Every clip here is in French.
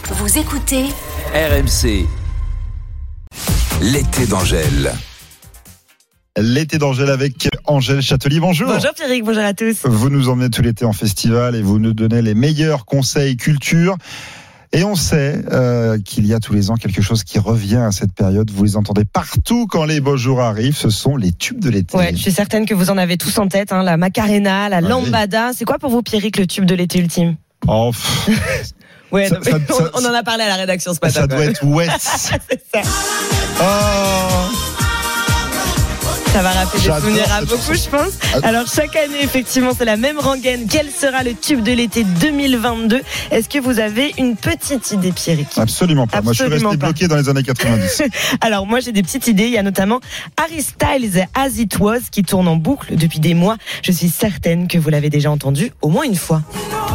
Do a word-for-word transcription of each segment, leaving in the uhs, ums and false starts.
Vous écoutez R M C. L'été d'Angèle. L'été d'Angèle avec Angèle Châtelier. Bonjour. Bonjour Pierrick, bonjour à tous. Vous nous emmenez tout l'été en festival et vous nous donnez les meilleurs conseils culture. Et on sait euh, qu'il y a tous les ans quelque chose qui revient à cette période. Vous les entendez partout quand les beaux jours arrivent. Ce sont les tubes de l'été. Ouais, je suis certaine que vous en avez tous en tête. Hein, la Macarena, la ouais. Lambada. C'est quoi pour vous Pierrick le tube de l'été ultime? Oh, ouais, ça, non, ça, on, ça, on en a parlé à la rédaction ce matin. Ça doit être Wes. C'est ça. Oh. Ça va rappeler des J'adore souvenirs à cette beaucoup, chanson. je pense. Alors, chaque année, effectivement, c'est la même rengaine. Quel sera le tube de l'été deux mille vingt-deux? Est-ce que vous avez une petite idée, Pierrick? Absolument pas. Moi, je suis Absolument resté pas. bloqué dans les années quatre-vingt-dix. Alors, moi, j'ai des petites idées. Il y a notamment Harry Styles, As It Was, qui tourne en boucle depuis des mois. Je suis certaine que vous l'avez déjà entendu au moins une fois.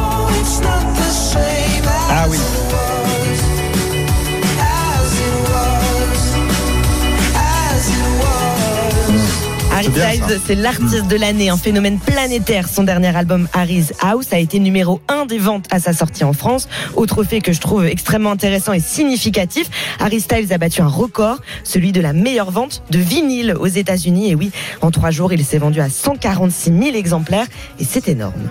Ah oui. Harry C'est bien, Styles, ça. c'est l'artiste de l'année, un phénomène planétaire. Son dernier album Harry's House a été numéro un des ventes à sa sortie en France. Autre fait que je trouve extrêmement intéressant et significatif, Harry Styles a battu un record, celui de la meilleure vente de vinyle aux États-Unis. Et oui, en trois jours, il s'est vendu à cent quarante-six mille exemplaires et c'est énorme.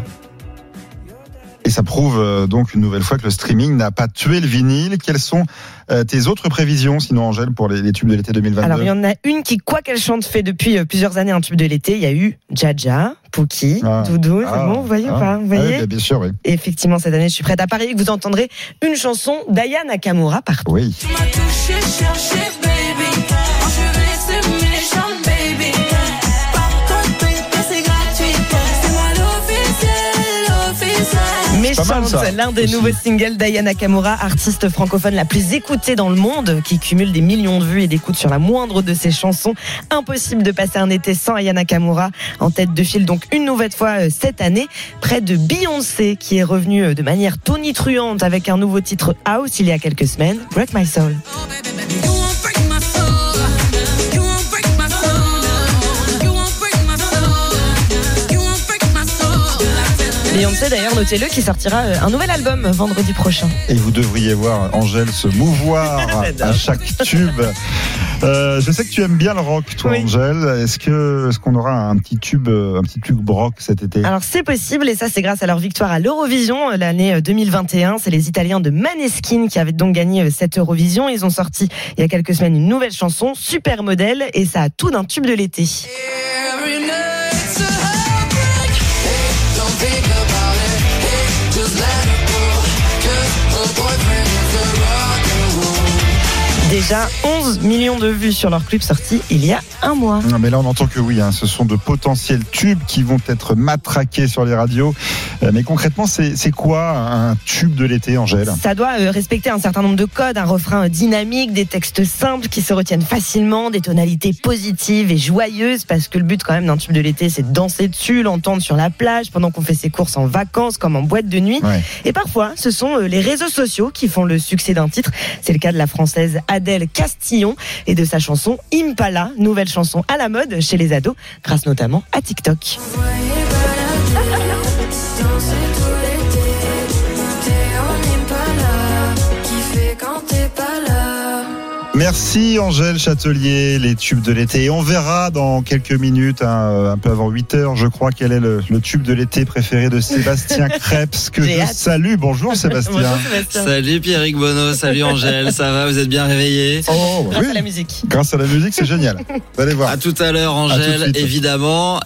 Et ça prouve euh, donc une nouvelle fois que le streaming n'a pas tué le vinyle. Quelles sont euh, tes autres prévisions, sinon Angèle, pour les, les tubes de l'été deux mille vingt-deux? Alors il y en a une qui, quoi qu'elle chante, fait depuis euh, plusieurs années un tube de l'été. Il y a eu Jaja, Pookie, Ah. Doudou, Ah. c'est bon, vous voyez Ah. ou pas? Vous Ah voyez oui, bien sûr, oui. Et effectivement, cette année, je suis prête à parier que vous entendrez une chanson d'Aya Nakamura partout. Oui. Tu m'as touché, cherché, baby. Enjuré, c'est méchant, baby. Par contre, payer, c'est gratuit. C'est moi l'officiel, l'officiel. pas mal, Méchante, ça, l'un des aussi. nouveaux singles d'Aya Nakamura, artiste francophone la plus écoutée dans le monde, qui cumule des millions de vues et d'écoutes sur la moindre de ses chansons. Impossible de passer un été sans Aya Nakamura, en tête de file donc une nouvelle fois euh, cette année, près de Beyoncé, qui est revenue euh, de manière tonitruante avec un nouveau titre House il y a quelques semaines, Break My Soul. Oh, baby, baby, you won't break my soul. You won't break my soul. You won't break my soul. You won't break my soul. Beyoncé d'ailleurs, notez-le, qui sortira euh, un nouvel album vendredi prochain. Et vous devriez voir Angèle se mouvoir J'adore. à chaque tube. Euh, je sais que tu aimes bien le rock, toi, Oui. Angèle. Est-ce que est-ce qu'on aura un petit tube, un petit tube rock cet été? Alors c'est possible et ça c'est grâce à leur victoire à l'Eurovision euh, l'année deux mille vingt et un. C'est les Italiens de Maneskin qui avaient donc gagné euh, cette Eurovision. Ils ont sorti il y a quelques semaines une nouvelle chanson, Super Modèle, et ça a tout d'un tube de l'été. Every night's a heartbreak. Hey, don't think about it. Hey, just let it go. 'Cause her boyfriend is a rock and roll. Déjà onze millions de vues sur leur clip sorti il y a un mois. Non, mais là, on entend que oui, hein, ce sont de potentiels tubes qui vont être matraqués sur les radios. Euh, mais concrètement, c'est, c'est quoi un tube de l'été, Angèle? Ça doit euh, respecter un certain nombre de codes, un refrain euh, dynamique, des textes simples qui se retiennent facilement, des tonalités positives et joyeuses, parce que le but quand même d'un tube de l'été, c'est de danser dessus, l'entendre sur la plage, pendant qu'on fait ses courses en vacances, comme en boîte de nuit. Ouais. Et parfois, ce sont euh, les réseaux sociaux qui font le succès d'un titre. C'est le cas de la française Adèle Castillon et de sa chanson Impala, nouvelle chanson à la mode chez les ados, grâce notamment à TikTok. Danser tout l'été. T'es en Impala. Qui fait quand t'es pas là. Merci Angèle Châtelier, les tubes de l'été. Et on verra dans quelques minutes, hein, un peu avant huit heures, je crois, quel est le, le tube de l'été préféré de Sébastien Krebs, que J'ai je hâte. salue. Bonjour Sébastien. Bonjour, Sébastien. Salut Pierrick Bono, salut Angèle, ça va, vous êtes bien réveillés? Oh, Grâce oui. à la musique. Grâce à la musique, c'est génial. Vous allez voir. À tout à l'heure À tout de Angèle, suite. évidemment.